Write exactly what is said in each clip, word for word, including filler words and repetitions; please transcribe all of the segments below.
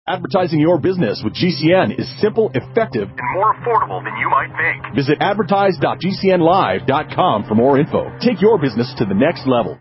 Advertising your business with G C N is simple, effective, and more affordable than you might think. Visit advertise dot g c n live dot com for more info. Take your business to the next level.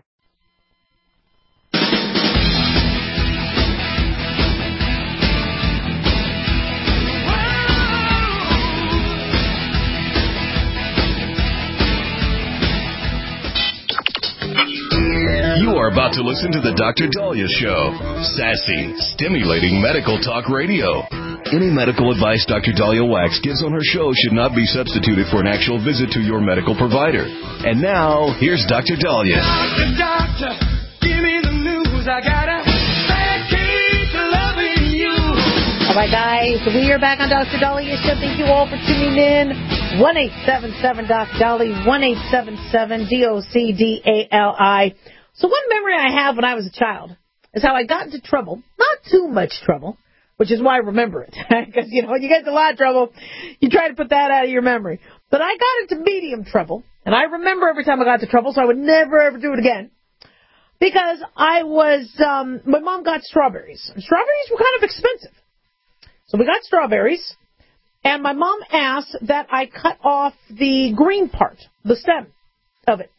You are about to listen to the Doctor Daliah Show. Sassy, stimulating medical talk radio. Any medical advice Doctor Daliah Wax gives on her show should not be substituted for an actual visit to your medical provider. And now, here's Doctor Daliah. Doctor, doctor, give me the news. I got a bad case of loving you. All right, guys, we are back on Doctor Daliah Show. Thank you all for tuning in. one eight seven seven Doc Dali, one eight seven seven D O C D A L I. So one memory I have when I was a child is how I got into trouble. Not too much trouble, which is why I remember it. Because, you know, when you get into a lot of trouble, you try to put that out of your memory. But I got into medium trouble, and I remember every time I got into trouble, so I would never, ever do it again. Because I was, um, my mom got strawberries. Strawberries were kind of expensive. So we got strawberries, and my mom asked that I cut off the green part, the stem of it.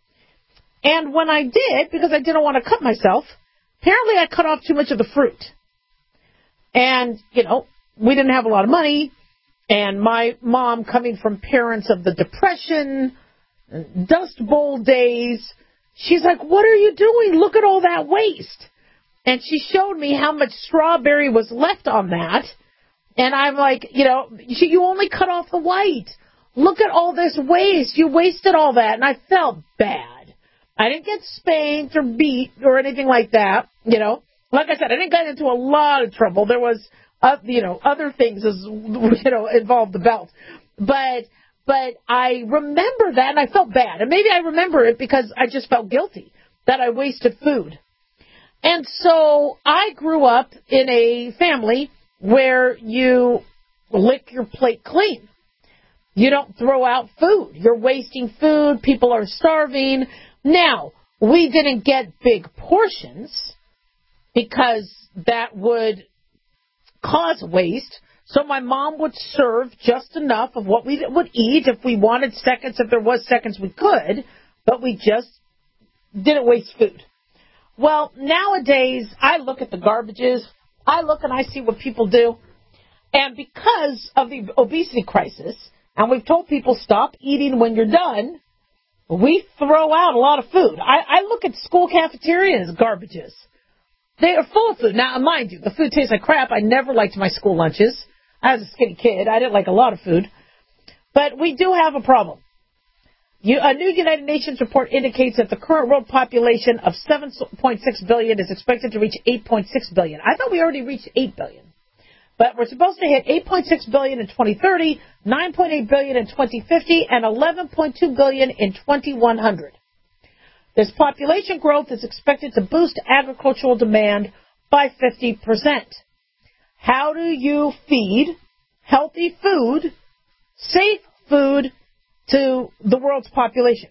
And when I did, because I didn't want to cut myself, apparently I cut off too much of the fruit. And, you know, we didn't have a lot of money. And my mom, coming from parents of the Depression, Dust Bowl days, she's like, what are you doing? Look at all that waste. And she showed me how much strawberry was left on that. And I'm like, you know, she, you only cut off the white. Look at all this waste. You wasted all that. And I felt bad. I didn't get spanked or beat or anything like that, you know. Like I said, I didn't get into a lot of trouble. There was, uh, you know, other things as, you know, involved the belt. But, but I remember that, and I felt bad. And maybe I remember it because I just felt guilty that I wasted food. And so I grew up in a family where you lick your plate clean. You don't throw out food. You're wasting food. People are starving. Now, we didn't get big portions because that would cause waste. So my mom would serve just enough of what we would eat. If we wanted seconds, if there was seconds, we could. But we just didn't waste food. Well, nowadays, I look at the garbages. I look and I see what people do. And because of the obesity crisis, and we've told people stop eating when you're done, we throw out a lot of food. I, I look at school cafeterias, garbages. They are full of food. Now, mind you, the food tastes like crap. I never liked my school lunches. I was a skinny kid. I didn't like a lot of food. But we do have a problem. You, a new United Nations report indicates that the current world population of seven point six billion is expected to reach eight point six billion. I thought we already reached eight billion. But we're supposed to hit eight point six billion in twenty thirty, nine point eight billion in twenty fifty, and eleven point two billion in twenty-one hundred. This population growth is expected to boost agricultural demand by fifty percent. How do you feed healthy food, safe food to the world's population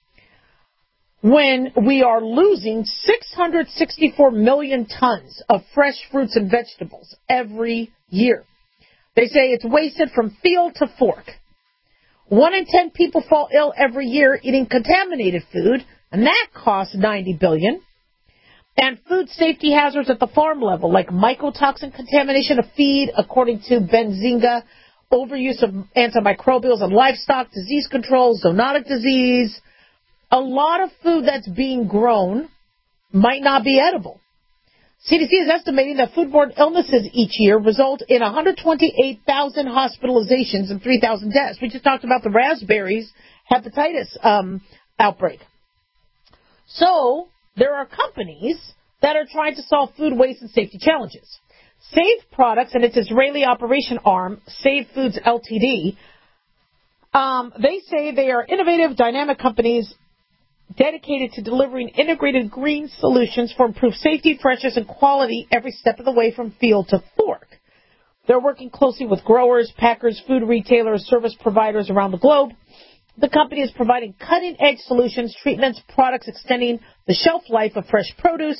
when we are losing six hundred sixty-four million tons of fresh fruits and vegetables every year? They say it's wasted from field to fork. One in ten people fall ill every year eating contaminated food, and that costs ninety billion dollars. And food safety hazards at the farm level, like mycotoxin contamination of feed, according to Benzinga, overuse of antimicrobials in livestock, disease control, zoonotic disease. A lot of food that's being grown might not be edible. C D C is estimating that foodborne illnesses each year result in one hundred twenty-eight thousand hospitalizations and three thousand deaths. We just talked about the raspberries hepatitis um, outbreak. So there are companies that are trying to solve food waste and safety challenges. Save Products and its Israeli operation arm, Save Foods Limited, um, they say they are innovative, dynamic companies dedicated to delivering integrated green solutions for improved safety, freshness, and quality every step of the way from field to fork. They're working closely with growers, packers, food retailers, service providers around the globe. The company is providing cutting-edge solutions, treatments, products extending the shelf life of fresh produce,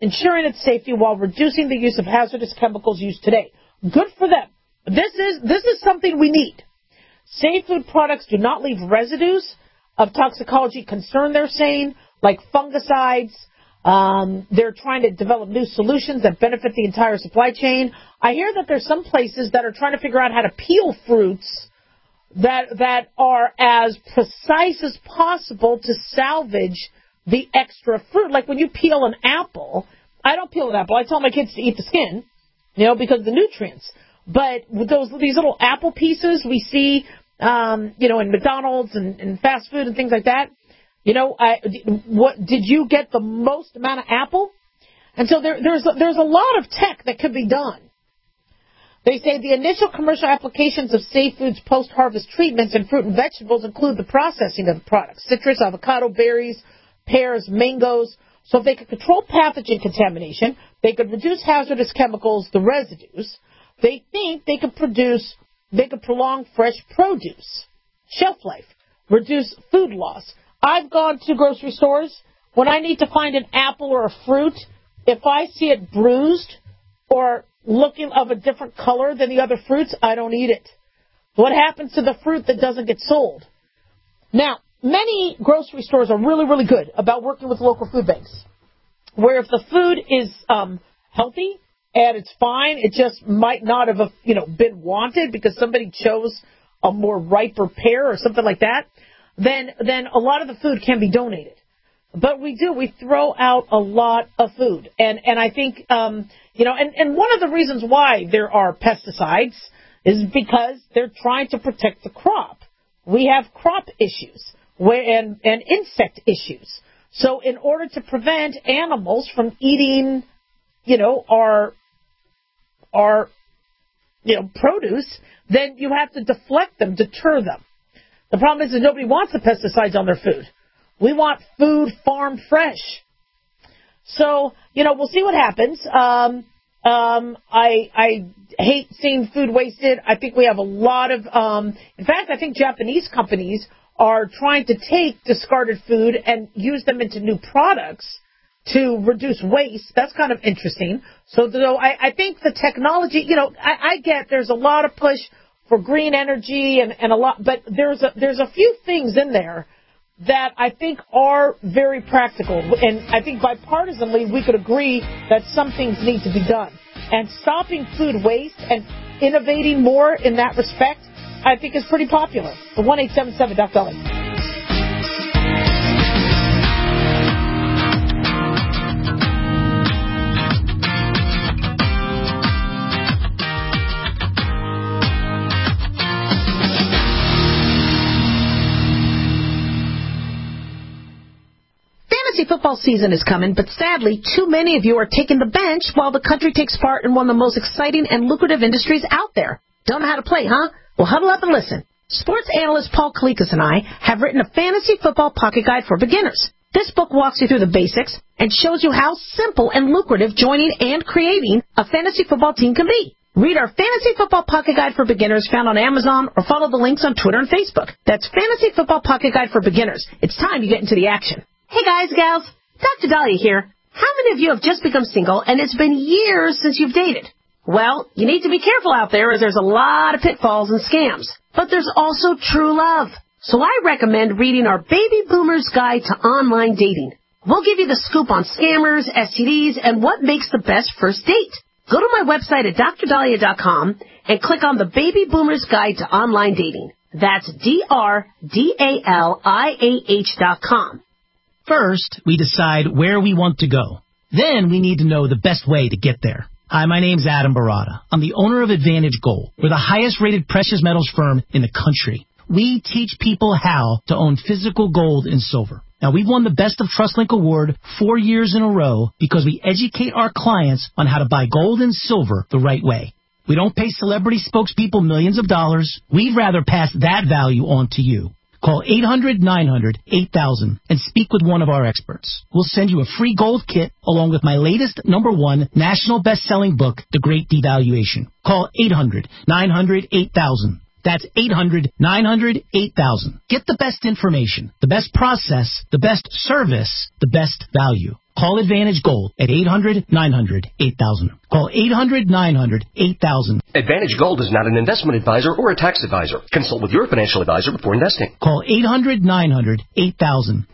ensuring its safety while reducing the use of hazardous chemicals used today. Good for them. This is this is something we need. Safe food products do not leave residues of toxicology concern, they're saying, like fungicides. Um, they're trying to develop new solutions that benefit the entire supply chain. I hear that there's some places that are trying to figure out how to peel fruits that that are as precise as possible to salvage the extra fruit. Like when you peel an apple, I don't peel an apple. I tell my kids to eat the skin, you know, because of the nutrients. But with those these little apple pieces we see, um, you know, in McDonald's and, and fast food and things like that, you know, I, what did you get the most amount of apple? And so there, there's a, there's a lot of tech that could be done. They say the initial commercial applications of safe foods post-harvest treatments in fruit and vegetables include the processing of the products: citrus, avocado, berries, pears, mangoes. So if they could control pathogen contamination, they could reduce hazardous chemicals, the residues. They think they could produce, they could prolong fresh produce, shelf life, reduce food loss. I've gone to grocery stores. When I need to find an apple or a fruit, if I see it bruised or looking of a different color than the other fruits, I don't eat it. What happens to the fruit that doesn't get sold? Now, many grocery stores are really, really good about working with local food banks, where if the food is um, healthy and it's fine, it just might not have, you know, been wanted because somebody chose a more riper pear or something like that, then then a lot of the food can be donated. But we do. We throw out a lot of food. And, and I think, um, you know, and, and one of the reasons why there are pesticides is because they're trying to protect the crop. We have crop issues where, and, and insect issues. So in order to prevent animals from eating, you know, our, our, you know, produce, then you have to deflect them, deter them. The problem is that nobody wants the pesticides on their food. We want food farmed fresh. So, you know, we'll see what happens. Um, um, I, I hate seeing food wasted. I think we have a lot of, um, in fact, I think Japanese companies are trying to take discarded food and use them into new products to reduce waste. That's kind of interesting. So, though, I, I think the technology, you know, I, I get there's a lot of push for green energy and, and a lot, but there's a, there's a few things in there that I think are very practical. And I think bipartisanly we could agree that some things need to be done. And stopping food waste and innovating more in that respect, I think is pretty popular. The one eight seven seven Doc Dolly. Football season is coming, but sadly, too many of you are taking the bench while the country takes part in one of the most exciting and lucrative industries out there. Don't know how to play, huh? Well, huddle up and listen. Sports analyst Paul Kalikas and I have written a fantasy football pocket guide for beginners. This book walks you through the basics and shows you how simple and lucrative joining and creating a fantasy football team can be. Read our Fantasy Football Pocket Guide for Beginners found on Amazon or follow the links on Twitter and Facebook. That's Fantasy Football Pocket Guide for Beginners. It's time you get into the action. Hey guys, gals, Doctor Dahlia here. How many of you have just become single and it's been years since you've dated? Well, you need to be careful out there as there's a lot of pitfalls and scams. But there's also true love. So I recommend reading our Baby Boomer's Guide to Online Dating. We'll give you the scoop on scammers, S T Ds, and what makes the best first date. Go to my website at dr dahlia dot com and click on the Baby Boomer's Guide to Online Dating. That's D R D A L I A H dot com. First, we decide where we want to go. Then we need to know the best way to get there. Hi, my name's Adam Barada. I'm the owner of Advantage Gold. We're the highest-rated precious metals firm in the country. We teach people how to own physical gold and silver. Now, we've won the Best of TrustLink Award four years in a row because we educate our clients on how to buy gold and silver the right way. We don't pay celebrity spokespeople millions of dollars. We'd rather pass that value on to you. Call eight hundred nine hundred eight thousand and speak with one of our experts. We'll send you a free gold kit along with my latest number one national best-selling book, The Great Devaluation. Call eight hundred nine hundred eight thousand. That's eight hundred, nine hundred, eight thousand. Get the best information, the best process, the best service, the best value. Call Advantage Gold at eight hundred, nine hundred, eight thousand. Call eight hundred, nine hundred, eight thousand. Advantage Gold is not an investment advisor or a tax advisor. Consult with your financial advisor before investing. Call eight hundred, nine hundred, eight thousand.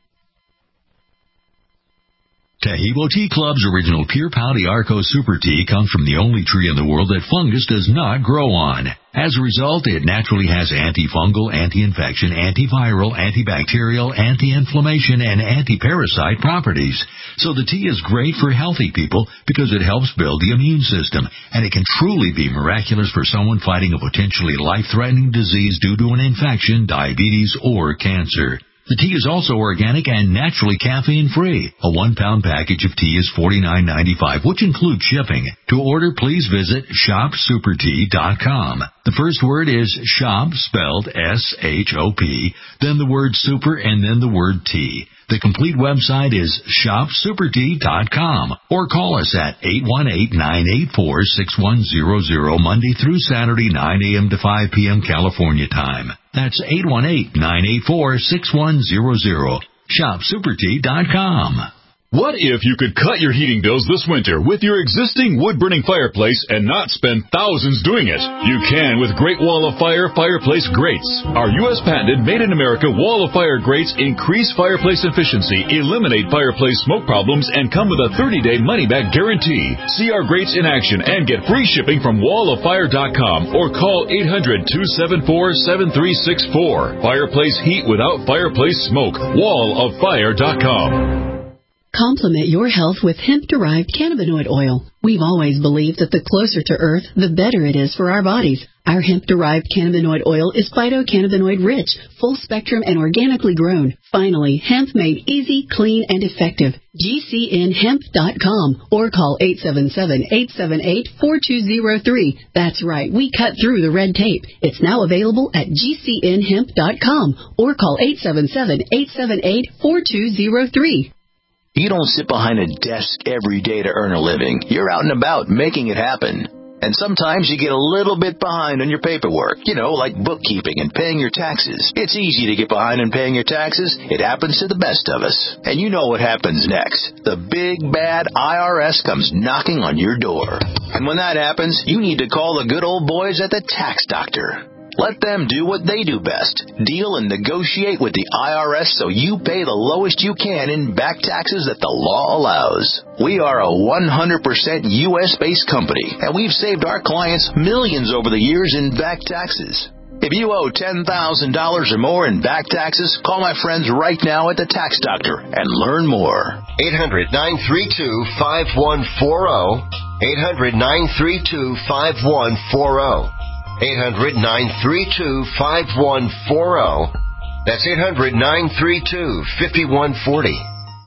Taheebo Tea Club's original Pure Pau d'Arco Super Tea comes from the only tree in the world that fungus does not grow on. As a result, it naturally has antifungal, anti-infection, antiviral, antibacterial, anti-inflammation, and anti-parasite properties. So the tea is great for healthy people because it helps build the immune system, and it can truly be miraculous for someone fighting a potentially life-threatening disease due to an infection, diabetes, or cancer. The tea is also organic and naturally caffeine-free. A one-pound package of tea is forty-nine ninety-five, which includes shipping. To order, please visit shop super tea dot com. The first word is shop, spelled S H O P, then the word super, and then the word tea. The complete website is shop super tea dot com, or call us at eight one eight, nine eight four, six one zero zero Monday through Saturday, nine a.m. to five p.m. California time. That's eight one eight, nine eight four, six one zero zero. shop super tea dot com. What if you could cut your heating bills this winter with your existing wood-burning fireplace and not spend thousands doing it? You can with Great Wall of Fire fireplace grates. Our U S patented made-in-America Wall of Fire grates increase fireplace efficiency, eliminate fireplace smoke problems, and come with a thirty-day money-back guarantee. See our grates in action and get free shipping from wall of fire dot com or call eight hundred, two seven four, seven three six four. Fireplace heat without fireplace smoke. wall of fire dot com. Complement your health with hemp-derived cannabinoid oil. We've always believed that the closer to Earth, the better it is for our bodies. Our hemp-derived cannabinoid oil is phytocannabinoid-rich, full-spectrum, and organically grown. Finally, hemp made easy, clean, and effective. G C N hemp dot com or call eight seven seven, eight seven eight, four two zero three. That's right, we cut through the red tape. It's now available at G C N hemp dot com or call eight seven seven, eight seven eight, four two zero three. You don't sit behind a desk every day to earn a living. You're out and about making it happen. And sometimes you get a little bit behind on your paperwork, you know, like bookkeeping and paying your taxes. It's easy to get behind on paying your taxes. It happens to the best of us. And you know what happens next. The big, bad I R S comes knocking on your door. And when that happens, you need to call the good old boys at the Tax Doctor. Let them do what they do best. Deal and negotiate with the I R S so you pay the lowest you can in back taxes that the law allows. We are a one hundred percent U S-based company, and we've saved our clients millions over the years in back taxes. If you owe ten thousand dollars or more in back taxes, call my friends right now at the Tax Doctor and learn more. eight hundred, nine three two, five one four zero. eight hundred, nine three two, five one four zero. eight hundred, nine three two, five one four zero. That's eight hundred, nine three two, five one four zero.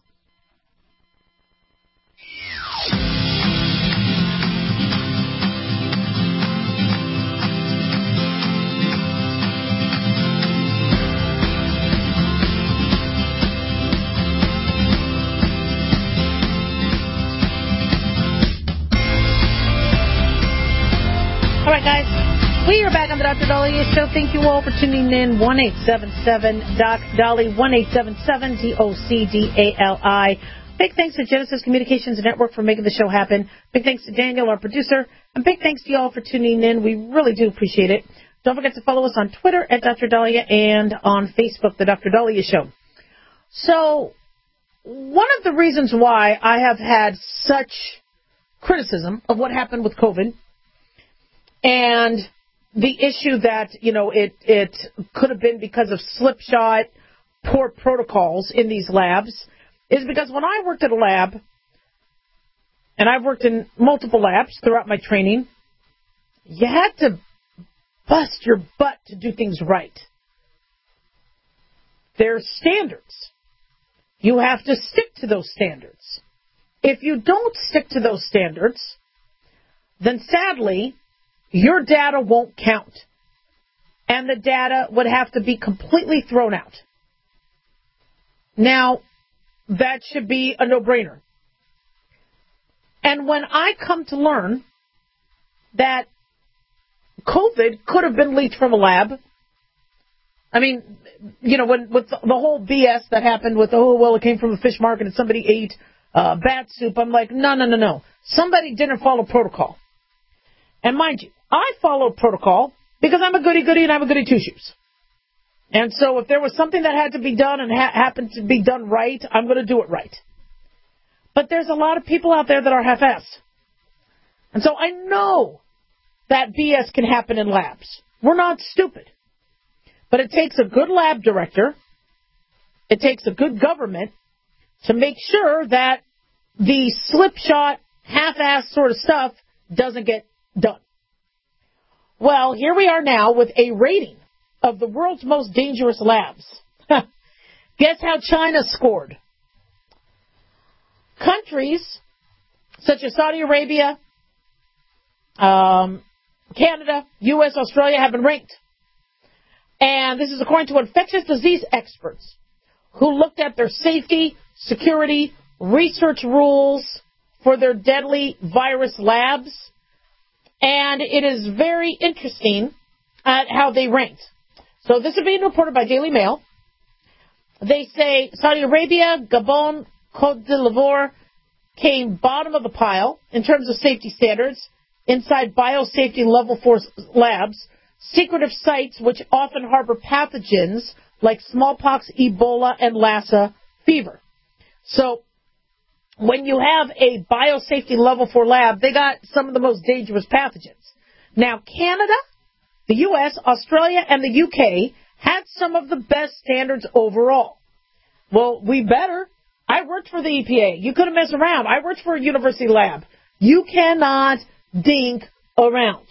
All right, guys. We are back on the Doctor Dahlia Show. Thank you all for tuning in. one eight seven seven D O C Dolly, one eight seven seven D O C D A L I. Big thanks to Genesis Communications Network for making the show happen. Big thanks to Daniel, our producer. And big thanks to you all for tuning in. We really do appreciate it. Don't forget to follow us on Twitter at Doctor Dahlia and on Facebook, The Doctor Dahlia Show. So, one of the reasons why I have had such criticism of what happened with COVID and the issue that, you know, it, it could have been because of slipshod, poor protocols in these labs is because when I worked at a lab, and I've worked in multiple labs throughout my training, you had to bust your butt to do things right. There's standards. You have to stick to those standards. If you don't stick to those standards, then sadly, your data won't count. And the data would have to be completely thrown out. Now, that should be a no-brainer. And when I come to learn that COVID could have been leaked from a lab. I mean, you know, when with the, the whole B S that happened with, oh, well, it came from a fish market and somebody ate uh, bat soup, I'm like, no, no, no, no. Somebody didn't follow protocol. And mind you, I follow protocol because I'm a goody-goody and I'm a goody-two-shoes. And so if there was something that had to be done and ha- happened to be done right, I'm going to do it right. But there's a lot of people out there that are half-assed. And so I know that B S can happen in labs. We're not stupid. But it takes a good lab director, it takes a good government to make sure that the slipshot, half-assed sort of stuff doesn't get done. Well, here we are now with a rating of the world's most dangerous labs. Guess how China scored? Countries such as Saudi Arabia, um, Canada, U S, Australia have been ranked. And this is according to infectious disease experts who looked at their safety, security, research rules for their deadly virus labs. And it is very interesting at how they ranked. So this is being reported by Daily Mail. They say Saudi Arabia, Gabon, Côte d'Ivoire came bottom of the pile in terms of safety standards inside biosafety level four labs. Secretive sites which often harbor pathogens like smallpox, Ebola, and Lassa fever. So when you have a biosafety level four lab, they got some of the most dangerous pathogens. Now, Canada, the U S, Australia, and the U K had some of the best standards overall. Well, we better. I worked for the E P A. You couldn't mess around. I worked for a university lab. You cannot dink around.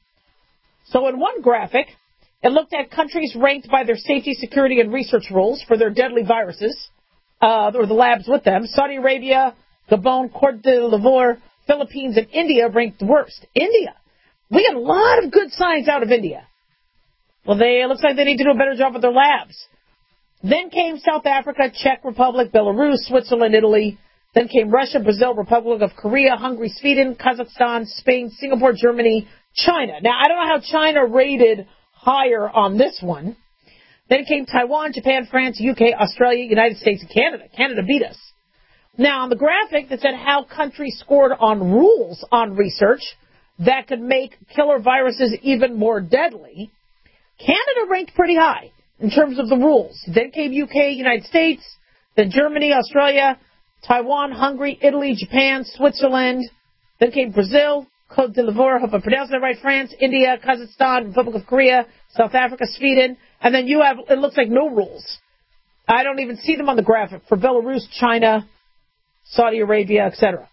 So in one graphic, it looked at countries ranked by their safety, security, and research rules for their deadly viruses, uh, or the labs with them. Saudi Arabia, Gabon, Côte d'Ivoire, Philippines, and India ranked worst. India. We got a lot of good science out of India. Well, they, it looks like they need to do a better job with their labs. Then came South Africa, Czech Republic, Belarus, Switzerland, Italy. Then came Russia, Brazil, Republic of Korea, Hungary, Sweden, Kazakhstan, Spain, Singapore, Germany, China. Now, I don't know how China rated higher on this one. Then came Taiwan, Japan, France, U K, Australia, United States, and Canada. Canada beat us. Now, on the graphic that said how countries scored on rules on research that could make killer viruses even more deadly, Canada ranked pretty high in terms of the rules. Then came U K, United States, then Germany, Australia, Taiwan, Hungary, Italy, Japan, Switzerland. Then came Brazil, Côte d'Ivoire, I hope I pronounced that right, France, India, Kazakhstan, Republic of Korea, South Africa, Sweden. And then you have, it looks like no rules. I don't even see them on the graphic for Belarus, China, Saudi Arabia, et cetera.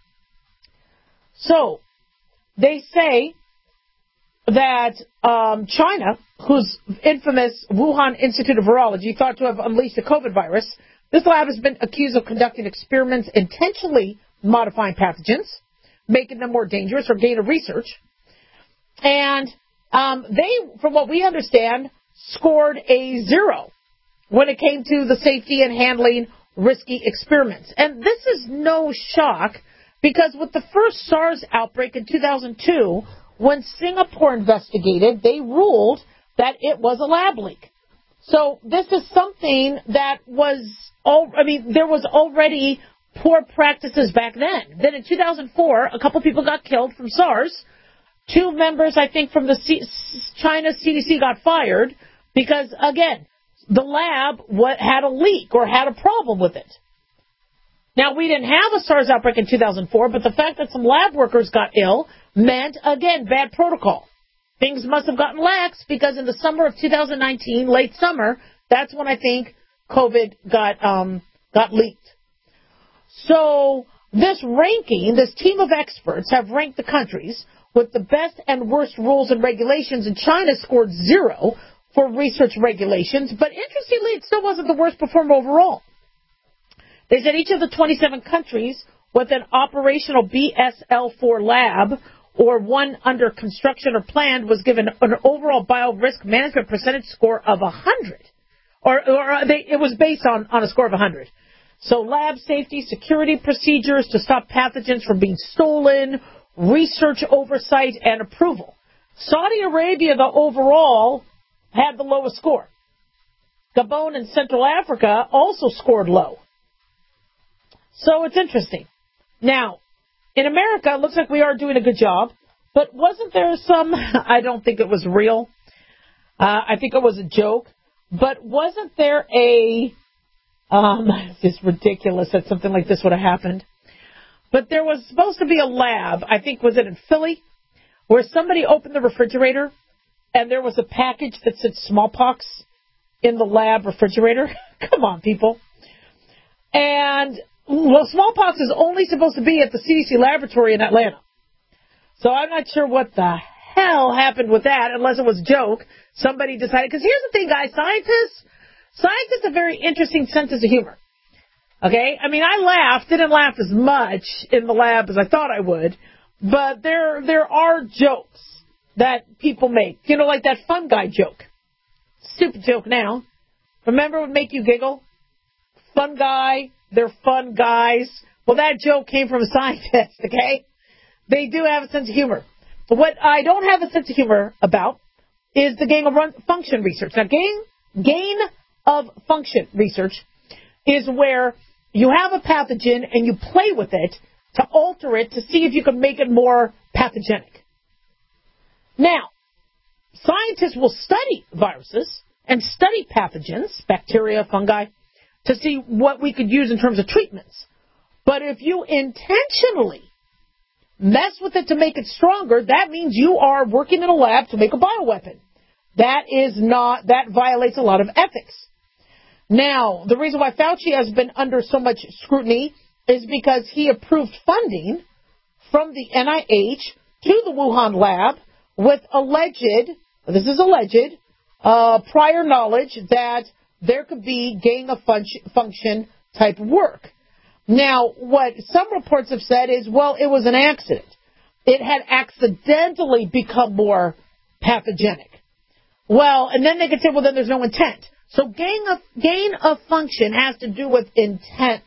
So, they say that um, China, whose infamous Wuhan Institute of Virology thought to have unleashed a COVID virus, this lab has been accused of conducting experiments intentionally modifying pathogens, making them more dangerous or gain of research. And um, they, from what we understand, scored a zero when it came to the safety and handling risky experiments. And this is no shock because with the first SARS outbreak in two thousand two, when Singapore investigated, they ruled that it was a lab leak. So this is something that was, all, I mean, there was already poor practices back then. Then in two thousand four, a couple people got killed from SARS. Two members, I think, from the C- China C D C got fired because, again, the lab what, had a leak or had a problem with it. Now, we didn't have a SARS outbreak in two thousand four, but the fact that some lab workers got ill meant, again, bad protocol. Things must have gotten lax because in the summer of two thousand nineteen, late summer, that's when I think COVID got um, got leaked. So this ranking, this team of experts have ranked the countries with the best and worst rules and regulations, and China scored zero for research regulations. But interestingly, it still wasn't the worst performer overall. They said each of the twenty-seven countries with an operational B S L four lab or one under construction or planned was given an overall bio-risk management percentage score of one hundred. Or, or they, it was based on, on a score of one hundred. So lab safety, security procedures to stop pathogens from being stolen, research oversight, and approval. Saudi Arabia, though, overall had the lowest score. Gabon and Central Africa also scored low. So it's interesting. Now, in America, it looks like we are doing a good job, but wasn't there some, I don't think it was real, uh, I think it was a joke, but wasn't there a, um, it's just ridiculous that something like this would have happened, but there was supposed to be a lab, I think, was it in Philly, where somebody opened the refrigerator and there was a package that said smallpox in the lab refrigerator. Come on, people. And, well, smallpox is only supposed to be at the C D C laboratory in Atlanta. So I'm not sure what the hell happened with that, unless it was a joke. Somebody decided, because here's the thing, guys, scientists, scientists have a very interesting sense of humor. Okay? I mean, I laughed, didn't laugh as much in the lab as I thought I would, but there, there are jokes that people make. You know, like that fun guy joke. Stupid joke now. Remember what would make you giggle? Fun guy, they're fun guys. Well, that joke came from a scientist, okay? They do have a sense of humor. But what I don't have a sense of humor about is the gain of function research. Now, gain, gain of function research is where you have a pathogen and you play with it to alter it to see if you can make it more pathogenic. Now, scientists will study viruses and study pathogens, bacteria, fungi, to see what we could use in terms of treatments. But if you intentionally mess with it to make it stronger, that means you are working in a lab to make a bioweapon. That is not, that violates a lot of ethics. Now, the reason why Fauci has been under so much scrutiny is because he approved funding from the N I H to the Wuhan lab with alleged, this is alleged, uh, prior knowledge that there could be gain of fun- function type work. Now, what some reports have said is, well, it was an accident. It had accidentally become more pathogenic. Well, and then they could say, well, then there's no intent. So gain of, gain of function has to do with intent.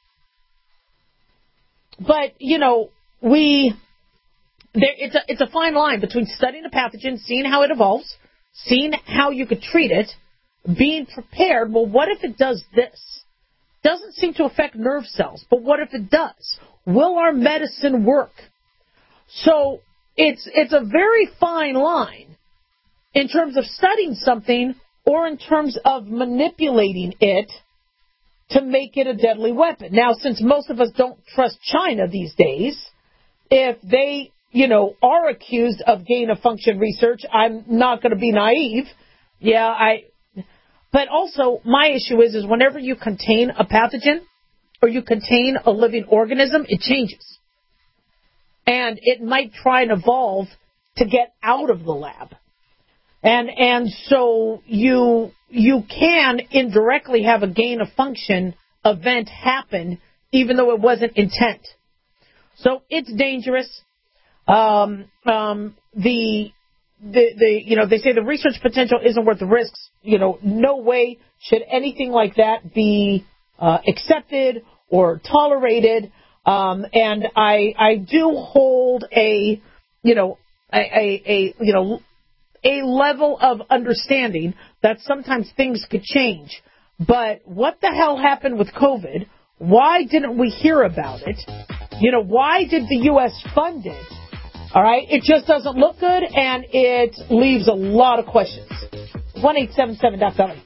But, you know, we, there, it's a, it's a fine line between studying a pathogen, seeing how it evolves, seeing how you could treat it, being prepared. Well, what if it does this? Doesn't seem to affect nerve cells, but what if it does? Will our medicine work? So it's it's a very fine line in terms of studying something or in terms of manipulating it to make it a deadly weapon. Now, since most of us don't trust China these days, if they, you know, are accused of gain-of-function research, I'm not going to be naive. Yeah, I... But also, my issue is, is whenever you contain a pathogen or you contain a living organism, it changes. And it might try and evolve to get out of the lab. And and so you you can indirectly have a gain of function event happen, even though it wasn't intent. So it's dangerous. Um, um, the The, the, you know, they say the research potential isn't worth the risks. You know, no way should anything like that be uh, accepted or tolerated. Um, and I, I do hold a, you know, a, a, a, you know, a level of understanding that sometimes things could change. But what the hell happened with COVID? Why didn't we hear about it? You know, why did the U S fund it? All right, it just doesn't look good, and it leaves a lot of questions. one eight seven seven Doc Dolly.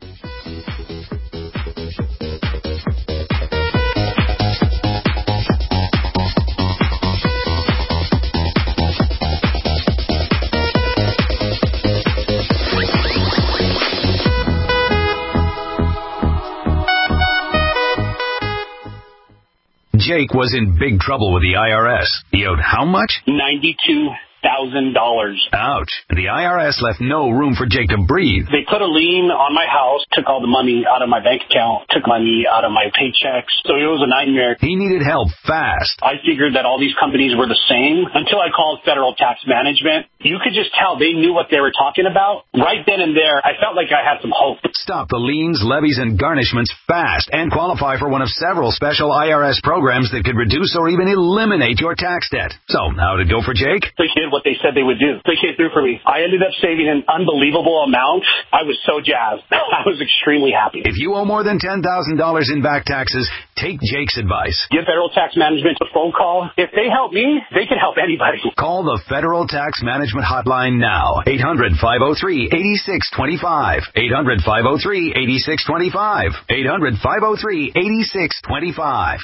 Jake was in big trouble with the I R S. He owed how much? ninety-two thousand dollars. Ouch. The I R S left no room for Jake to breathe. They put a lien on my house, took all the money out of my bank account, took money out of my paychecks. So it was a nightmare. He needed help fast. I figured that all these companies were the same until I called Federal Tax Management. you could just tell they knew what they were talking about. Right then and there, I felt like I had some hope. Stop the liens, levies, and garnishments fast and qualify for one of several special I R S programs that could reduce or even eliminate your tax debt. So, how did it go for Jake? They did what they said they would do. They came through for me. I ended up saving an unbelievable amount. I was so jazzed. I was extremely happy. If you owe more than ten thousand dollars in back taxes, take Jake's advice. Give Federal Tax Management a phone call. If they help me, they can help anybody. Call the Federal Tax Management Hotline now. eight hundred, five oh three, eight six two five. eight hundred, five oh three, eight six two five. eight hundred, five oh three, eight six two five.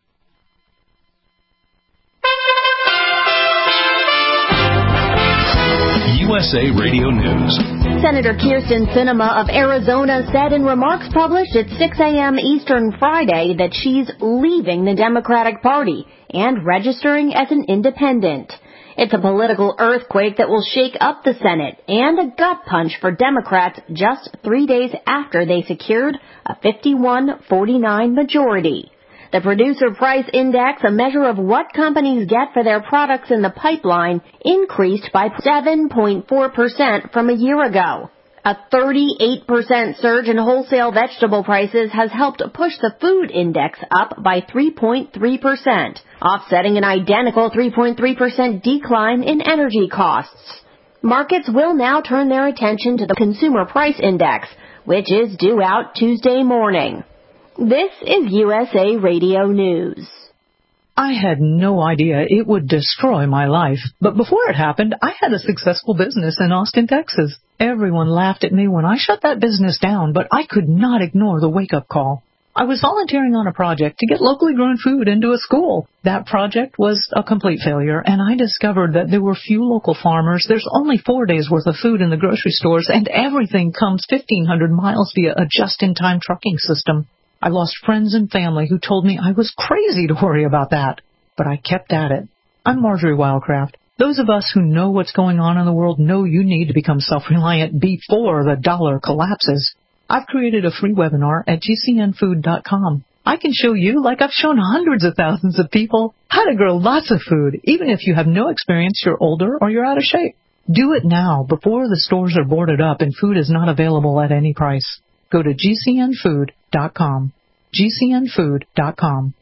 U S A Radio News. Senator Kyrsten Sinema of Arizona said in remarks published at six a.m. Eastern Friday that she's leaving the Democratic Party and registering as an independent. It's a political earthquake that will shake up the Senate and a gut punch for Democrats just three days after they secured a fifty-one forty-nine majority. The Producer Price Index, a measure of what companies get for their products in the pipeline, increased by seven point four percent from a year ago. A thirty-eight percent surge in wholesale vegetable prices has helped push the food index up by three point three percent, offsetting an identical three point three percent decline in energy costs. Markets will now turn their attention to the Consumer Price Index, which is due out Tuesday morning. This is U S A Radio News. I had no idea it would destroy my life, but before it happened, I had a successful business in Austin, Texas. Everyone laughed at me when I shut that business down, but I could not ignore the wake-up call. I was volunteering on a project to get locally grown food into a school. That project was a complete failure, and I discovered that there were few local farmers. There's only four days' worth of food in the grocery stores, and everything comes fifteen hundred miles via a just-in-time trucking system. I lost friends and family who told me I was crazy to worry about that, but I kept at it. I'm Marjorie Wildcraft. Those of us who know what's going on in the world know you need to become self-reliant before the dollar collapses. I've created a free webinar at G C N food dot com. I can show you, like I've shown hundreds of thousands of people, how to grow lots of food, even if you have no experience, you're older, or you're out of shape. Do it now, before the stores are boarded up and food is not available at any price. Go to G C N food dot com. G C N food dot com.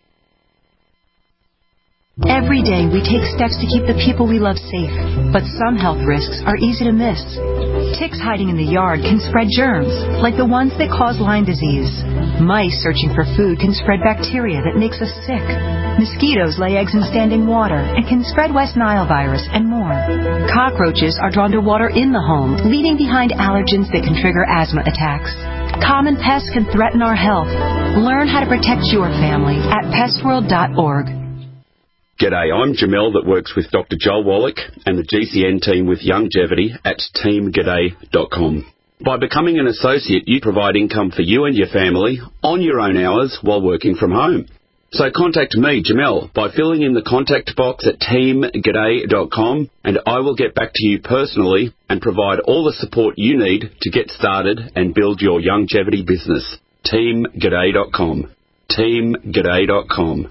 Every day we take steps to keep the people we love safe, but some health risks are easy to miss. Ticks hiding in the yard can spread germs, like the ones that cause Lyme disease. Mice searching for food can spread bacteria that makes us sick. Mosquitoes lay eggs in standing water and can spread West Nile virus and more. Cockroaches are drawn to water in the home, leaving behind allergens that can trigger asthma attacks. Common pests can threaten our health. Learn how to protect your family at pest world dot org. G'day, I'm Jamel that works with Doctor Joel Wallach and the G C N team with Longevity at team g'day dot com. By becoming an associate, you provide income for you and your family on your own hours while working from home. So contact me, Jamel, by filling in the contact box at team g'day dot com, and I will get back to you personally and provide all the support you need to get started and build your longevity business. team g'day dot com. team g'day dot com.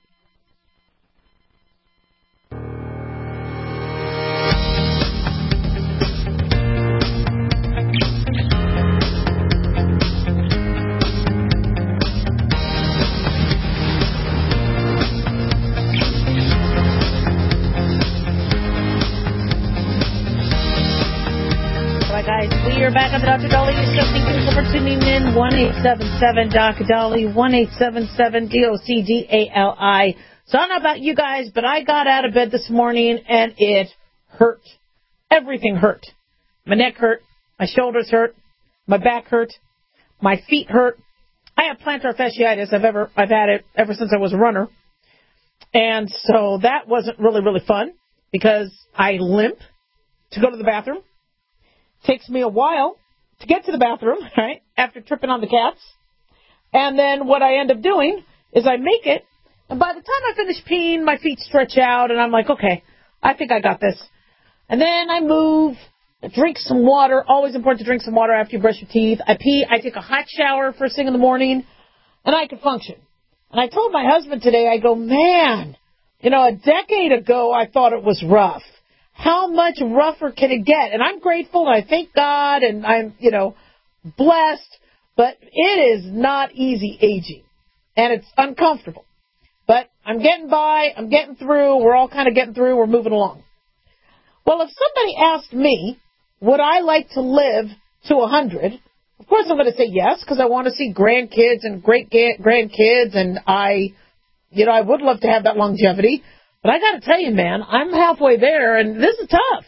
We are back on the Doctor Dolly Show. Thank you for tuning in. one eight seven seven D O C Dolly, one eight seven seven D O C D A L I. So I don't know about you guys, but I got out of bed this morning and it hurt. Everything hurt. My neck hurt. My shoulders hurt. My back hurt. My feet hurt. I have plantar fasciitis. I've ever I've had it ever since I was a runner. And so that wasn't really, really fun because I limp to go to the bathroom. Takes me a while to get to the bathroom, right, after tripping on the cats. And then what I end up doing is I make it, and by the time I finish peeing, my feet stretch out, and I'm like, okay, I think I got this. And then I move, I drink some water. Always important to drink some water after you brush your teeth. I pee. I take a hot shower first thing in the morning, and I can function. And I told my husband today, I go, man, you know, a decade ago I thought it was rough. how much rougher can it get? And I'm grateful, and I thank God, and I'm, you know, blessed, but it is not easy aging, and it's uncomfortable. But I'm getting by, I'm getting through, we're all kind of getting through, we're moving along. Well, if somebody asked me, would I like to live to one hundred, of course I'm going to say yes, because I want to see grandkids and great-grandkids, and I, you know, I would love to have that longevity. But I got to tell you, man, I'm halfway there, and this is tough.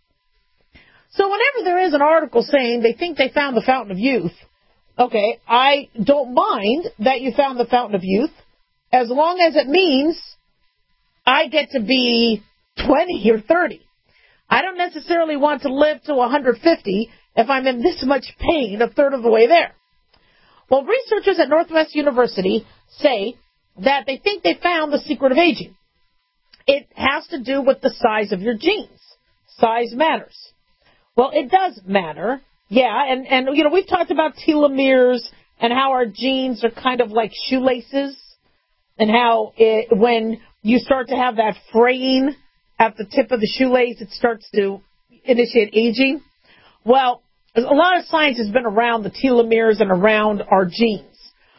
So whenever there is an article saying they think they found the fountain of youth, okay, I don't mind that you found the fountain of youth, as long as it means I get to be twenty or thirty. I don't necessarily want to live to one hundred fifty if I'm in this much pain a third of the way there. Well, researchers at Northwest University say that they think they found the secret of aging. It has to do with the size of your genes. Size matters. Well, it does matter, yeah, and, and you know, we've talked about telomeres and how our genes are kind of like shoelaces, and how it, when you start to have that fraying at the tip of the shoelace, it starts to initiate aging. Well, a lot of science has been around the telomeres and around our genes.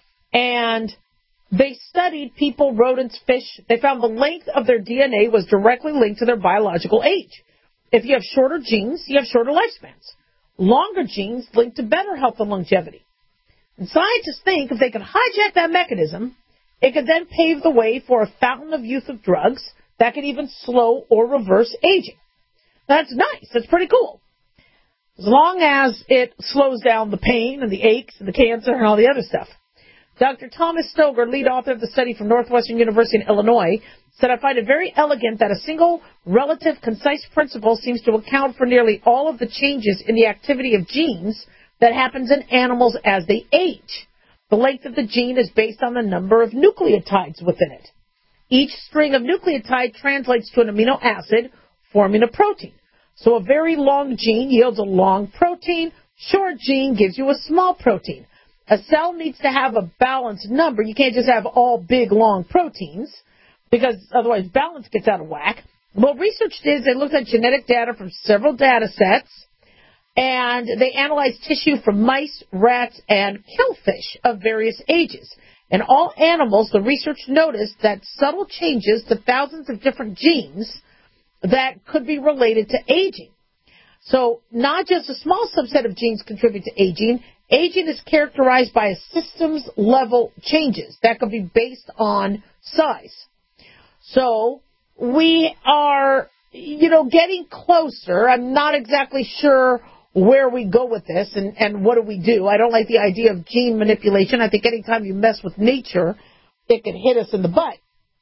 And they studied people, rodents, fish. They found the length of their D N A was directly linked to their biological age. If you have shorter genes, you have shorter lifespans. Longer genes linked to better health and longevity. And scientists think if they can hijack that mechanism, it could then pave the way for a fountain of youth of drugs that could even slow or reverse aging. That's nice. That's pretty cool. As long as it slows down the pain and the aches and the cancer and all the other stuff. Doctor Thomas Stoger, lead author of the study from Northwestern University in Illinois, said, I find it very elegant that a single, relative, concise principle seems to account for nearly all of the changes in the activity of genes that happens in animals as they age. The length of the gene is based on the number of nucleotides within it. Each string of nucleotide translates to an amino acid, forming a protein. So a very long gene yields a long protein. Short gene gives you a small protein. A cell needs to have a balanced number. You can't just have all big, long proteins, because otherwise balance gets out of whack. What research did is they looked at genetic data from several data sets, and they analyzed tissue from mice, rats, and killfish of various ages. In all animals, the research noticed that subtle changes to thousands of different genes that could be related to aging. So not just a small subset of genes contribute to aging. Aging is characterized by systems-level changes that could be based on size. So we are, you know, getting closer. I'm not exactly sure where we go with this and, and what do we do. I don't like the idea of gene manipulation. I think anytime you mess with nature, it can hit us in the butt.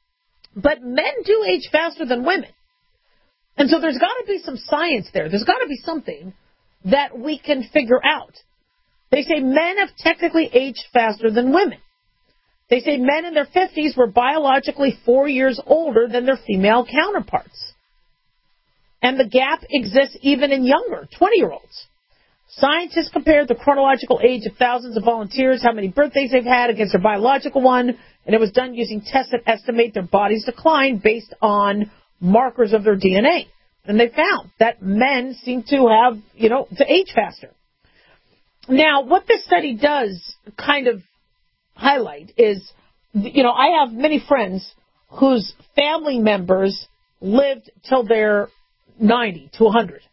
But men do age faster than women. And so there's got to be some science there. There's got to be something that we can figure out. They say men have technically aged faster than women. They say men in their fifties were biologically four years older than their female counterparts. And the gap exists even in younger, twenty-year-olds. Scientists compared the chronological age of thousands of volunteers, how many birthdays they've had against their biological one, and it was done using tests that estimate their body's decline based on markers of their D N A. And they found that men seem to have, you know, to age faster. Now, what this study does kind of highlight is, you know, I have many friends whose family members lived till they're ninety to one hundred.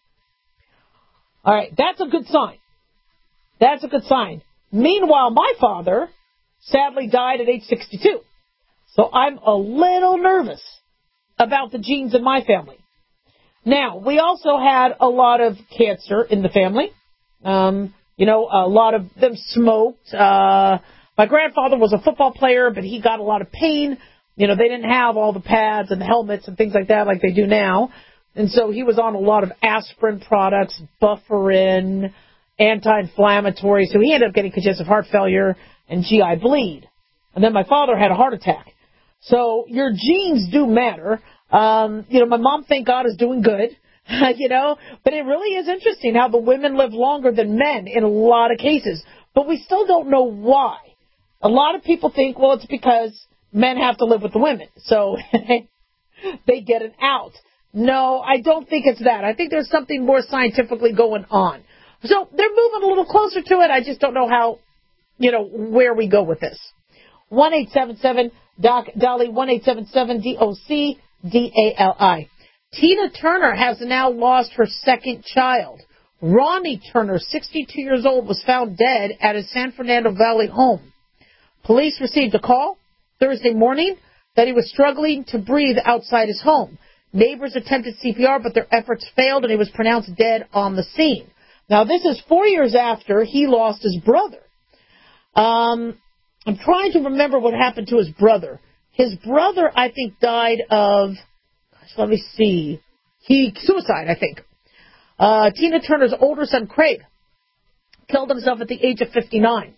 All right, that's a good sign. That's a good sign. Meanwhile, my father sadly died at age sixty-two. So I'm a little nervous about the genes in my family. Now, we also had a lot of cancer in the family. Um, you know, a lot of them smoked. Uh, my grandfather was a football player, but he got a lot of pain. You know, they didn't have all the pads and the helmets and things like that like they do now. And so he was on a lot of aspirin products, Bufferin, anti-inflammatory. So he ended up getting congestive heart failure and G I bleed. And then my father had a heart attack. So your genes do matter. Um, you know, my mom, thank God, is doing good, you know. But it really is interesting how the women live longer than men in a lot of cases. But we still don't know why. A lot of people think, well, it's because men have to live with the women. So they get an out. No, I don't think it's that. I think there's something more scientifically going on. So they're moving a little closer to it. I just don't know how, you know, where we go with this. one eight seven seven Doc Dolly, one eight seven seven D O C D A L I. Tina Turner has now lost her second child. Ronnie Turner, sixty-two years old, was found dead at his San Fernando Valley home. Police received a call Thursday morning that he was struggling to breathe outside his home. Neighbors attempted C P R, but their efforts failed, and he was pronounced dead on the scene. Now, this is four years after he lost his brother. Um, I'm trying to remember what happened to his brother. His brother, I think, died of, gosh, let me see, he suicide, I think. Uh, Tina Turner's older son, Craig, killed himself at the age of fifty-nine.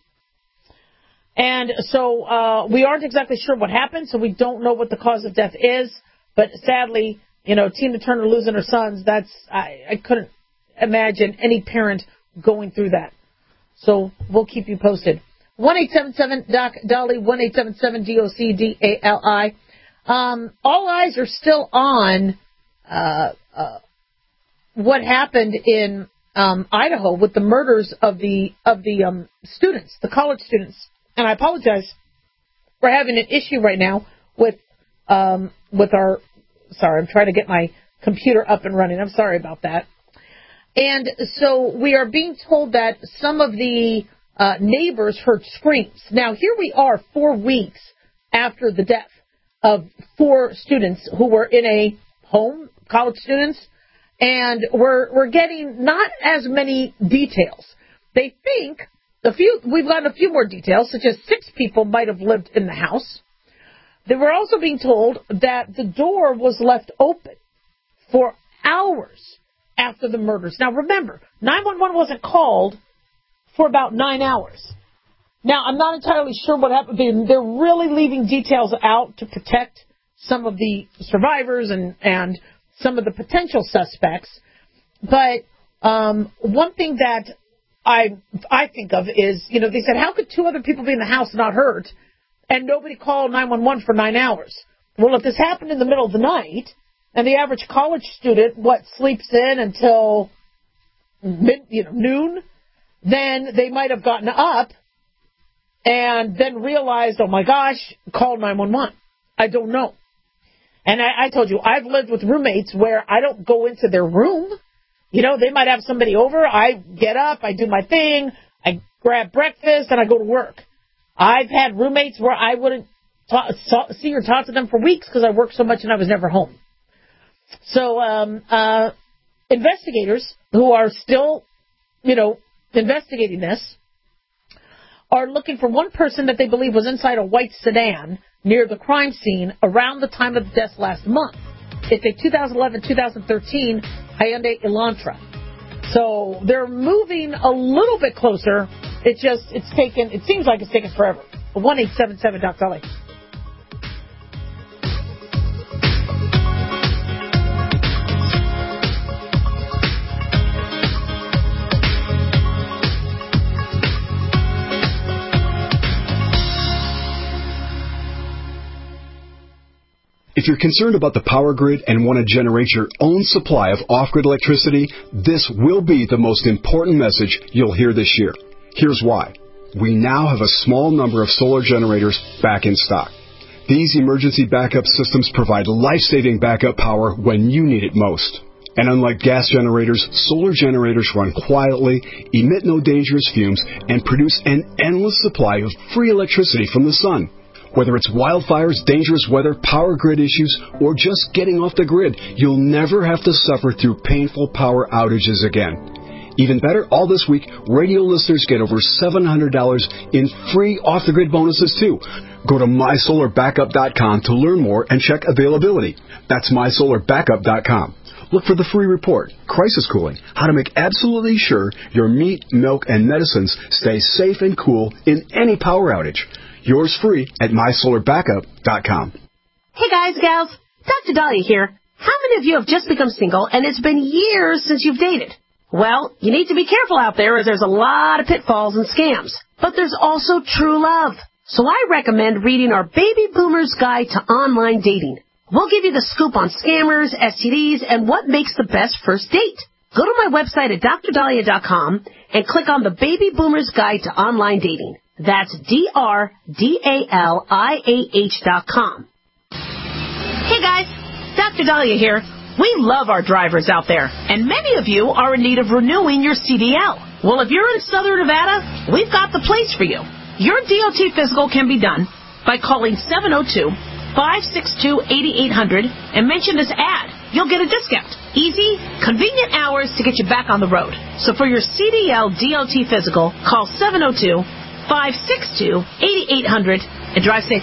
And so uh, we aren't exactly sure what happened, so we don't know what the cause of death is. But sadly, you know, Tina Turner losing her sons, that's, I, I couldn't imagine any parent going through that. So we'll keep you posted. one eight seven seven Doc Dolly, one eight seven seven D O C D A L I. Um, all eyes are still on uh, uh, what happened in um, Idaho with the murders of the of the um, students, the college students. And I apologize for having an issue right now with um, with our. Sorry, I'm trying to get my computer up and running. I'm sorry about that. And so we are being told that some of the uh, neighbors heard screams. Now, here we are four weeks after the death of four students who were in a home, college students, and we're, we're getting not as many details. They think a few, we've gotten a few more details, such as six people might have lived in the house. They were also being told that the door was left open for hours after the murders. Now, remember, nine one one wasn't called for about nine hours. Now, I'm not entirely sure what happened. They're really leaving details out to protect some of the survivors and, and some of the potential suspects. But um, one thing that I I think of is, you know, they said, how could two other people be in the house and not hurt, and nobody called nine one one for nine hours? Well, if this happened in the middle of the night, and the average college student, what, sleeps in until mid, you know, noon, then they might have gotten up and then realized, oh, my gosh, called nine one one. I don't know. And I, I told you, I've lived with roommates where I don't go into their room. You know, they might have somebody over. I get up, I do my thing, I grab breakfast, and I go to work. I've had roommates where I wouldn't talk, see or talk to them for weeks because I worked so much and I was never home. So um, uh, investigators who are still, you know, investigating this are looking for one person that they believe was inside a white sedan near the crime scene around the time of the death last month. It's a two thousand eleven two thousand thirteen Hyundai Elantra. So they're moving a little bit closer. It just, it's taken, it seems like it's taken forever. one eight seven seven Doc Dolly. If you're concerned about the power grid and want to generate your own supply of off-grid electricity, this will be the most important message you'll hear this year. Here's why. We now have a small number of solar generators back in stock. These emergency backup systems provide life-saving backup power when you need it most. And unlike gas generators, solar generators run quietly, emit no dangerous fumes, and produce an endless supply of free electricity from the sun. Whether it's wildfires, dangerous weather, power grid issues, or just getting off the grid, you'll never have to suffer through painful power outages again. Even better, all this week, radio listeners get over seven hundred dollars in free off-the-grid bonuses, too. Go to my solar backup dot com to learn more and check availability. That's my solar backup dot com. Look for the free report, Crisis Cooling, how to make absolutely sure your meat, milk, and medicines stay safe and cool in any power outage. Yours free at my solar backup dot com. Hey guys, gals, Doctor Dahlia here. How many of you have just become single and it's been years since you've dated? Well, you need to be careful out there as there's a lot of pitfalls and scams. But there's also true love. So I recommend reading our Baby Boomer's Guide to Online Dating. We'll give you the scoop on scammers, S T Ds, and what makes the best first date. Go to my website at dr dahlia dot com and click on the Baby Boomer's Guide to Online Dating. That's D R D A L I A H dot com. Hey guys, Doctor Dahlia here. We love our drivers out there, and many of you are in need of renewing your C D L. Well, if you're in Southern Nevada, we've got the place for you. Your D O T physical can be done by calling seven oh two, five six two, eight eight hundred and mention this ad. You'll get a discount. Easy, convenient hours to get you back on the road. So for your C D L D O T physical, call seven oh two, five six two, eight eight hundred and drive safe.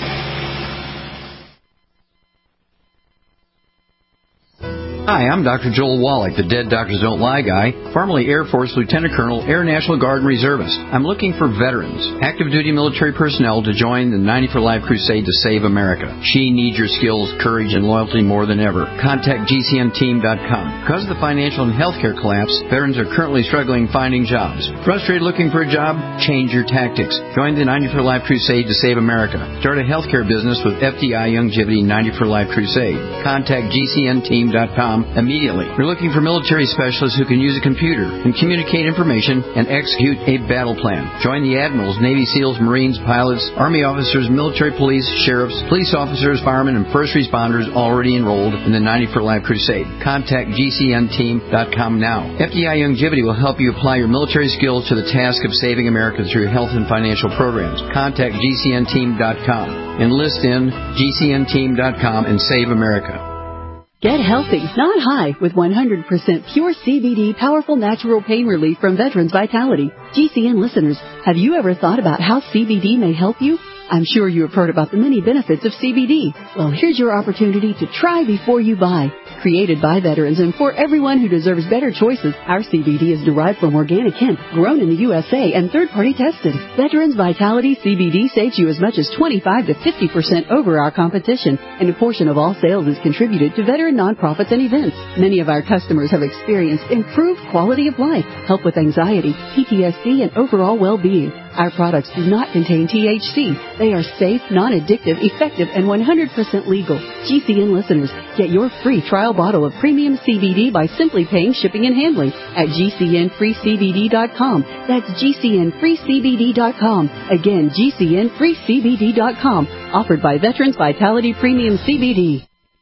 Hi, I'm Doctor Joel Wallach, the Dead Doctors Don't Lie guy, formerly Air Force Lieutenant Colonel, Air National Guard and Reservist. I'm looking for veterans, active duty military personnel to join the ninety for Life crusade to save America. She needs your skills, courage, and loyalty more than ever. Contact G C N team dot com. Because of the financial and healthcare collapse, veterans are currently struggling finding jobs. Frustrated looking for a job? Change your tactics. Join the ninety for Life crusade to save America. Start a healthcare business with F D I Youngevity ninety for Life crusade. Contact G C N team dot com immediately. We're looking for military specialists who can use a computer and communicate information and execute a battle plan. Join the admirals, Navy SEALs, Marines, pilots, Army officers, military police, sheriffs, police officers, firemen, and first responders already enrolled in the ninety for Life crusade. Contact G C N team dot com now. F D I Youngevity will help you apply your military skills to the task of saving America through health and financial programs. Contact G C N team dot com. Enlist in G C N team dot com and save America. Get healthy, not high, with one hundred percent pure C B D powerful natural pain relief from Veterans Vitality. G C N listeners, have you ever thought about how C B D may help you? I'm sure you have heard about the many benefits of C B D. Well, here's your opportunity to try before you buy. Created by veterans and for everyone who deserves better choices, our C B D is derived from organic hemp, grown in the U S A and third-party tested. Veterans Vitality C B D saves you as much as twenty-five to fifty percent over our competition, and a portion of all sales is contributed to veteran nonprofits and events. Many of our customers have experienced improved quality of life, help with anxiety, P T S D, and overall well-being. Our products do not contain T H C. They are safe, non-addictive, effective, and one hundred percent legal. G C N listeners, get your free trial bottle of premium C B D by simply paying shipping and handling at G C N free C B D dot com. That's G C N free C B D dot com. Again, G C N free C B D dot com. Offered by Veterans Vitality Premium C B D.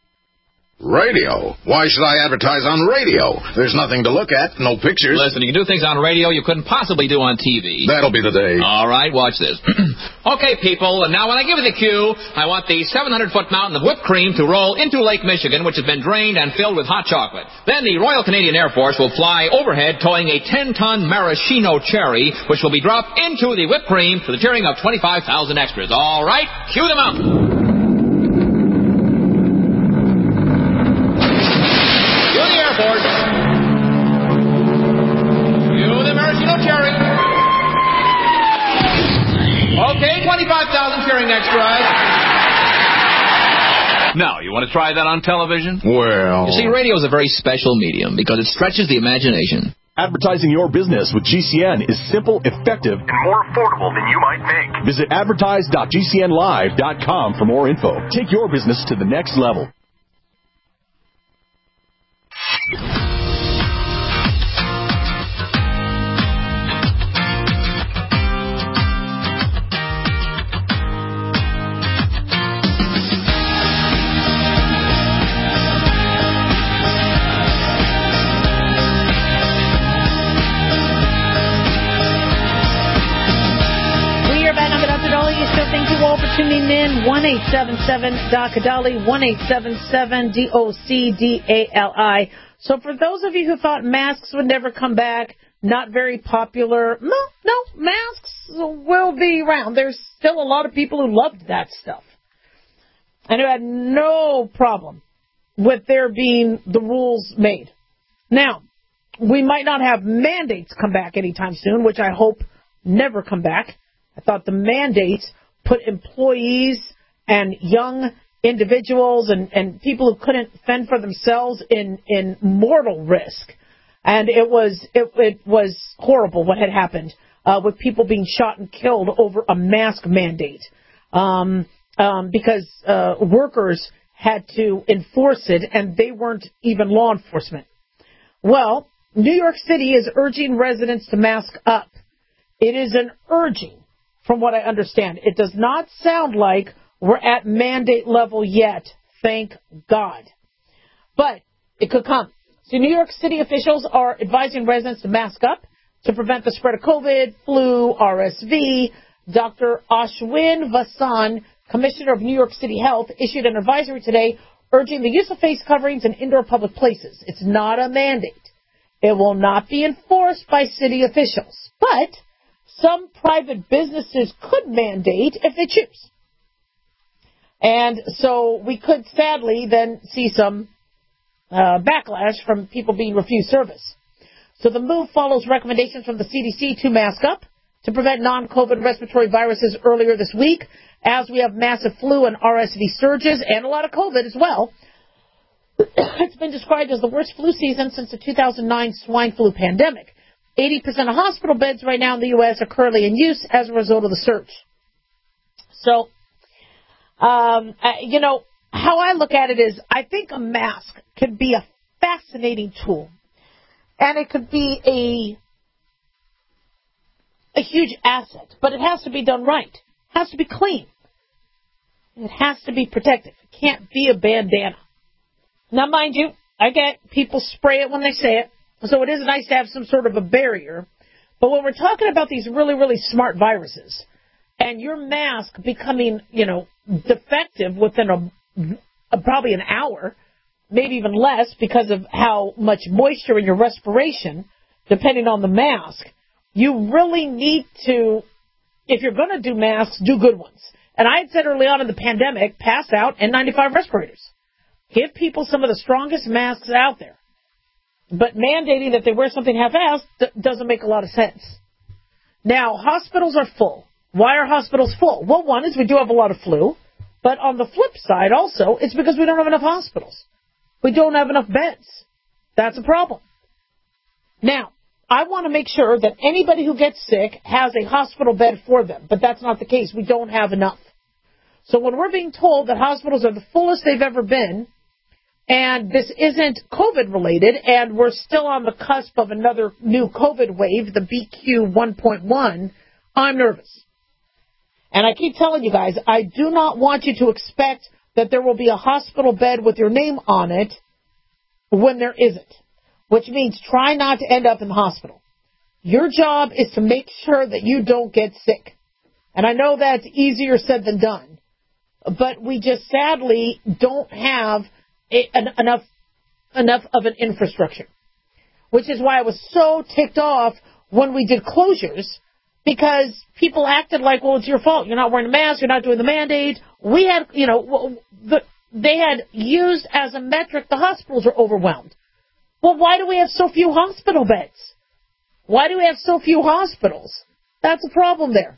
Radio? Why should I advertise on radio? There's nothing to look at, no pictures. Listen, you can do things on radio you couldn't possibly do on T V. That'll be the day. All right, watch this. Okay, people, and now when I give you the cue, I want the seven hundred foot mountain of whipped cream to roll into Lake Michigan, which has been drained and filled with hot chocolate. Then the Royal Canadian Air Force will fly overhead towing a ten ton maraschino cherry, which will be dropped into the whipped cream to the cheering of twenty-five thousand extras. All right, cue them out. Okay, twenty-five thousand cheering extras. Now, you want to try that on television? Well... You see, radio is a very special medium because it stretches the imagination. Advertising your business with G C N is simple, effective, and more affordable than you might think. Visit advertise dot G C N live dot com for more info. Take your business to the next level. Tuning in, one eight seven seven D O C D A L I, one eight seven seven D O C D A L I. So for those of you who thought masks would never come back, not very popular, no, no, masks will be around. There's still a lot of people who loved that stuff and who had no problem with there being the rules made. Now, we might not have mandates come back anytime soon, which I hope never come back. I thought the mandates put employees and young individuals and, and people who couldn't fend for themselves in, in mortal risk. And it was it, it was horrible what had happened uh, with people being shot and killed over a mask mandate um, um, because uh, workers had to enforce it, and they weren't even law enforcement. Well, New York City is urging residents to mask up. It is an urging, from what I understand. It does not sound like we're at mandate level yet, thank God. But it could come. So New York City officials are advising residents to mask up to prevent the spread of COVID, flu, R S V. Doctor Ashwin Vasan, Commissioner of New York City Health, issued an advisory today urging the use of face coverings in indoor public places. It's not a mandate. It will not be enforced by city officials. But some private businesses could mandate if they choose. And so we could sadly then see some uh, backlash from people being refused service. So the move follows recommendations from the C D C to mask up to prevent non-COVID respiratory viruses earlier this week, as we have massive flu and R S V surges and a lot of COVID as well. It's been described as the worst flu season since the two thousand nine swine flu pandemic. eighty percent of hospital beds right now in the U S are currently in use as a result of the surge. So, um, uh, you know, how I look at it is I think a mask could be a fascinating tool. And it could be a, a huge asset. But it has to be done right. It has to be clean. It has to be protective. It can't be a bandana. Now, mind you, I get people spray it when they say it. So it is nice to have some sort of a barrier. But when we're talking about these really, really smart viruses, and your mask becoming, you know, defective within a, a probably an hour, maybe even less because of how much moisture in your respiration, depending on the mask, you really need to, if you're going to do masks, do good ones. And I had said early on in the pandemic, pass out N ninety-five respirators. Give people some of the strongest masks out there. But mandating that they wear something half-assed d- doesn't make a lot of sense. Now, hospitals are full. Why are hospitals full? Well, one is we do have a lot of flu. But on the flip side also, it's because we don't have enough hospitals. We don't have enough beds. That's a problem. Now, I want to make sure that anybody who gets sick has a hospital bed for them. But that's not the case. We don't have enough. So when we're being told that hospitals are the fullest they've ever been, and this isn't COVID related, and we're still on the cusp of another new COVID wave, the B Q one point one, I'm nervous. And I keep telling you guys, I do not want you to expect that there will be a hospital bed with your name on it when there isn't, which means try not to end up in the hospital. Your job is to make sure that you don't get sick. And I know that's easier said than done, but we just sadly don't have a, an, enough enough of an infrastructure, which is why I was so ticked off when we did closures, because people acted like, well, it's your fault. You're not wearing a mask. You're not doing the mandate. We had, you know, the, they had used as a metric the hospitals are overwhelmed. Well, why do we have so few hospital beds? Why do we have so few hospitals? That's a problem there.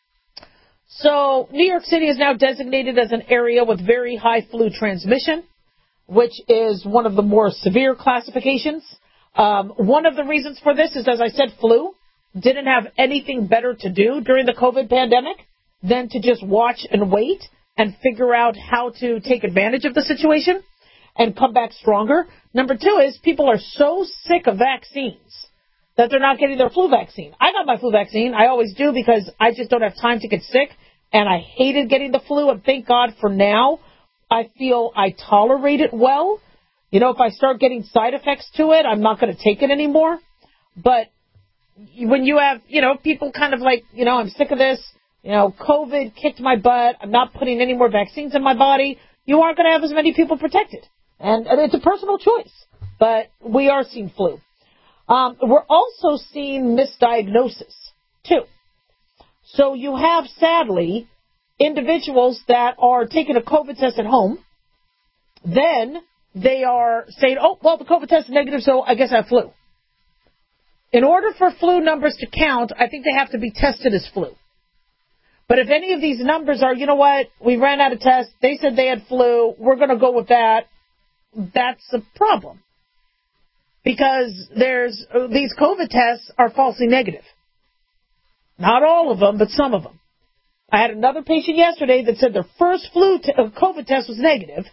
So New York City is now designated as an area with very high flu transmission, which is one of the more severe classifications. Um, one of the reasons for this is, as I said, flu didn't have anything better to do during the COVID pandemic than to just watch and wait and figure out how to take advantage of the situation and come back stronger. Number two is people are so sick of vaccines that they're not getting their flu vaccine. I got my flu vaccine. I always do because I just don't have time to get sick, and I hated getting the flu, and thank God for now I feel I tolerate it well. You know, if I start getting side effects to it, I'm not going to take it anymore. But when you have, you know, people kind of like, you know, I'm sick of this, you know, COVID kicked my butt, I'm not putting any more vaccines in my body, you aren't going to have as many people protected. And, and it's a personal choice. But we are seeing flu. Um, we're also seeing misdiagnosis, too. So you have, sadly, individuals that are taking a COVID test at home. Then they are saying, oh, well, the COVID test is negative, so I guess I have flu. In order for flu numbers to count, I think they have to be tested as flu. But if any of these numbers are, you know what, we ran out of tests, they said they had flu, we're going to go with that, that's a problem. Because there's these COVID tests are falsely negative. Not all of them, but some of them. I had another patient yesterday that said their first flu t- COVID test was negative,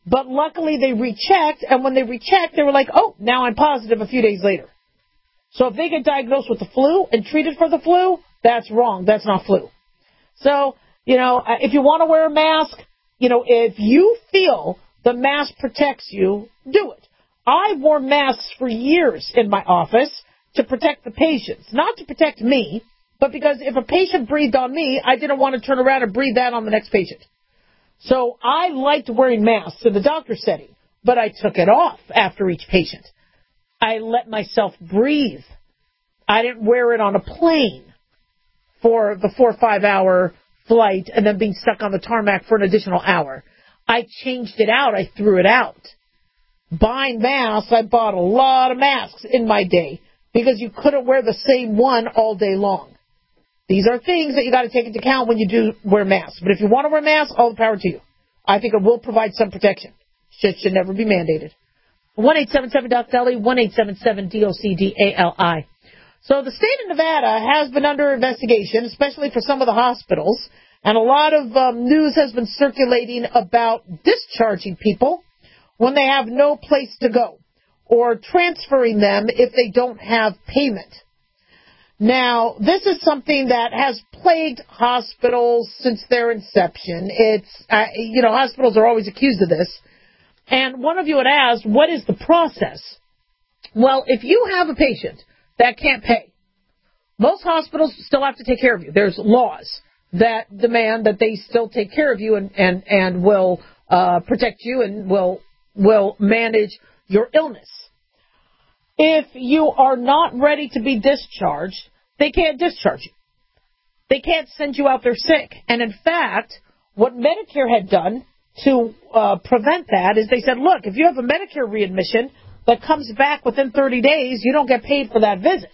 But luckily they rechecked, and when they rechecked, they were like, oh, now I'm positive a few days later. So if they get diagnosed with the flu and treated for the flu, that's wrong. That's not flu. So, you know, if you want to wear a mask, you know, if you feel the mask protects you, do it. I wore masks for years in my office to protect the patients, not to protect me, but because if a patient breathed on me, I didn't want to turn around and breathe that on the next patient. So I liked wearing masks in the doctor's setting, but I took it off after each patient. I let myself breathe. I didn't wear it on a plane for the four or five hour flight and then being stuck on the tarmac for an additional hour. I changed it out. I threw it out. Buying masks, I bought a lot of masks in my day because you couldn't wear the same one all day long. These are things that you got to take into account when you do wear masks. But if you want to wear masks, all the power to you. I think it will provide some protection. It should never be mandated. one eight seven seven doc D A L I, one eight seven seven D O C D A L I. So the state of Nevada has been under investigation, especially for some of the hospitals, and a lot of um, news has been circulating about discharging people when they have no place to go, or transferring them if they don't have payment. Now, this is something that has plagued hospitals since their inception. It's, uh, you know, hospitals are always accused of this. And one of you had asked, what is the process? Well, if you have a patient that can't pay, most hospitals still have to take care of you. There's laws that demand that they still take care of you and, and, and will uh, protect you and will will manage your illness. If you are not ready to be discharged, they can't discharge you. They can't send you out there sick. And in fact, what Medicare had done to uh, prevent that is they said, look, if you have a Medicare readmission that comes back within thirty days, you don't get paid for that visit.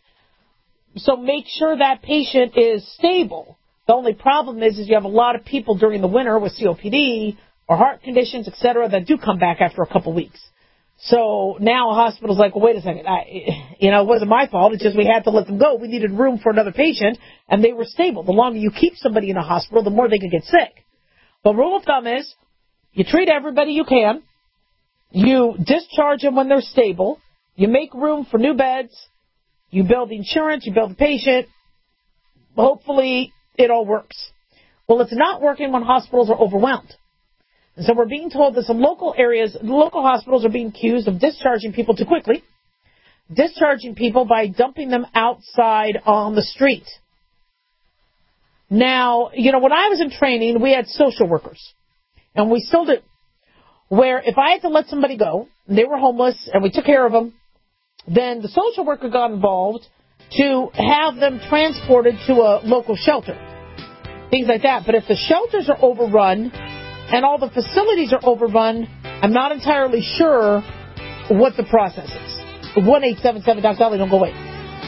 So make sure that patient is stable. The only problem is, is you have a lot of people during the winter with C O P D or heart conditions, et cetera, that do come back after a couple weeks. So now a hospital's like, well, wait a second. I, you know, it wasn't my fault. It's just we had to let them go. We needed room for another patient, and they were stable. The longer you keep somebody in a hospital, the more they can get sick. The rule of thumb is you treat everybody you can. You discharge them when they're stable. You make room for new beds. You build insurance. You build the patient. Hopefully it all works. Well, it's not working when hospitals are overwhelmed. And so we're being told that some local areas, local hospitals are being accused of discharging people too quickly, discharging people by dumping them outside on the street. Now, you know, when I was in training, we had social workers, and we still do, where if I had to let somebody go, and they were homeless, and we took care of them, then the social worker got involved to have them transported to a local shelter, things like that. But if the shelters are overrun and all the facilities are overrun, I'm not entirely sure what the process is. one eight seven seven doc D A L I, don't go away.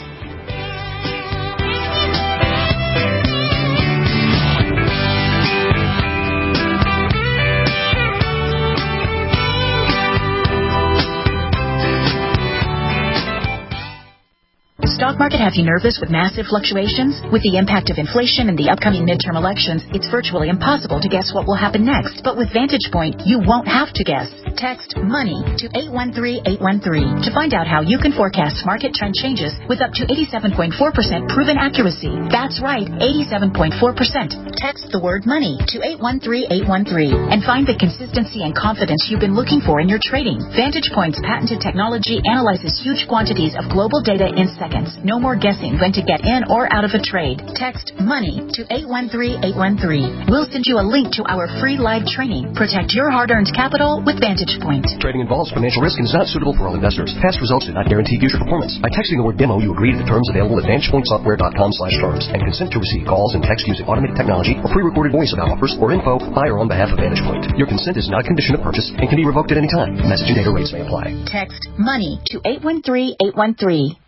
Stock market have you nervous with massive fluctuations? With the impact of inflation and the upcoming midterm elections, it's virtually impossible to guess what will happen next. But with Vantage Point, you won't have to guess. Text MONEY to eight one three eight one three to find out how you can forecast market trend changes with up to eighty-seven point four percent proven accuracy. That's right, eighty-seven point four percent. Text the word MONEY to eight one three eight one three and find the consistency and confidence you've been looking for in your trading. Vantage Point's patented technology analyzes huge quantities of global data in seconds. No more guessing when to get in or out of a trade. Text MONEY to eight one three eight one three. We'll send you a link to our free live training. Protect your hard-earned capital with Vantage Point. Trading involves financial risk and is not suitable for all investors. Past results do not guarantee future performance. By texting the word demo, you agree to the terms available at vantagepointsoftware.com slash terms and consent to receive calls and text using automated technology or pre-recorded voice about offers or info by or on behalf of Vantage Point. Your consent is not a condition of purchase and can be revoked at any time. Message and data rates may apply. Text MONEY to eight one three eight one three.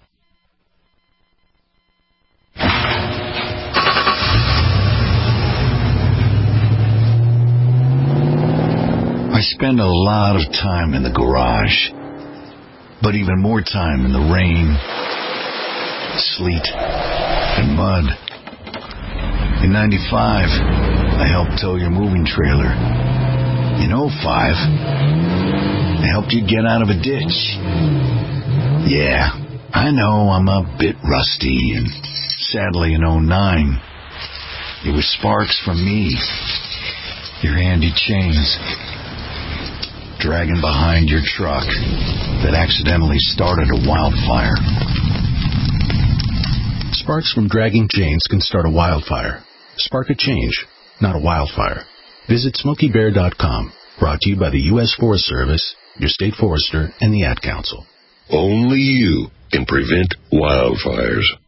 I spend a lot of time in the garage, but even more time in the rain, sleet, and mud. In ninety-five, I helped tow your moving trailer. In oh five, I helped you get out of a ditch. Yeah, I know I'm a bit rusty, and sadly in oh nine, it was sparks from me, your handy chains, dragging behind your truck that accidentally started a wildfire. Sparks from dragging chains can start a wildfire. Spark a change, not a wildfire. Visit Smokey Bear dot com. Brought to you by the U S Forest Service, your state forester, and the Ad Council. Only you can prevent wildfires.